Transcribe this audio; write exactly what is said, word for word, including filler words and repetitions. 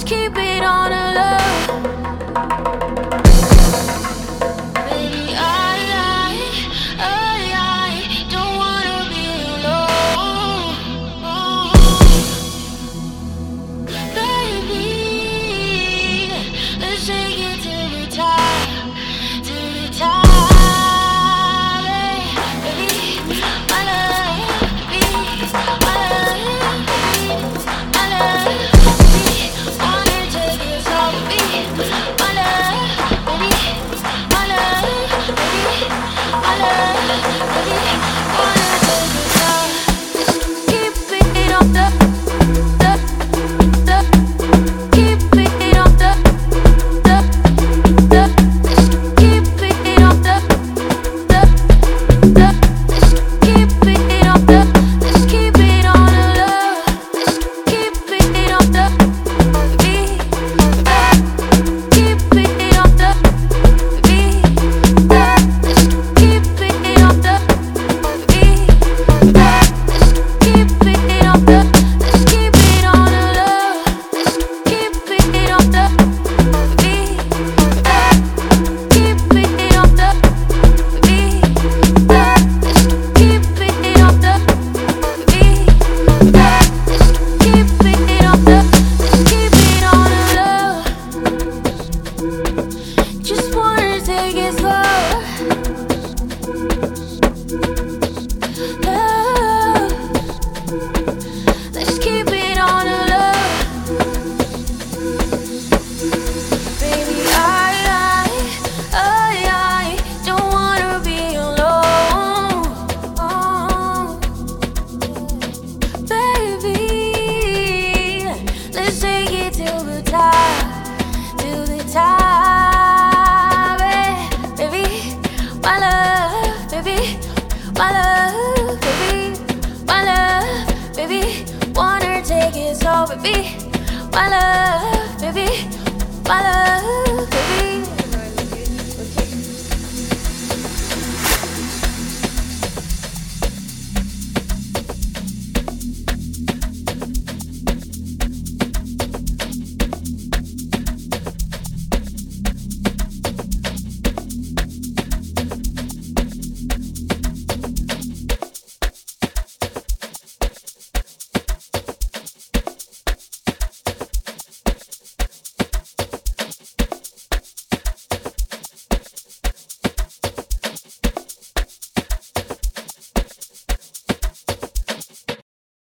keep it on a low. Baby, I, I, I, I don't wanna be alone. Baby, let's take it till the top, till the top. Baby, my love, baby, my love, baby, my love. Wanna take it slow, baby, my love, baby, my love, baby, my love, baby. Wanna take it slow, just keep it on the, the, the, keep it on the, the, the, just keep it on the, the, the, just keep it on the, just keep it on the low, just keep it on the, beat, keep it on the, beat, just keep it on the, beat, just keep it on the, just keep it on the low, just keep it on the, beat, keep it on the, beat, just keep it on the, beat, just keep it on the, just keep it on the low. Just wanna take it slow. Love. Let's keep it on the low. Baby, I, I, I, I don't wanna be alone. Oh. Baby, let's take it till the top, till the top. eh. Baby, my love, baby, my love, baby, my love, baby. Wanna take it slow, baby, my love, baby, my love.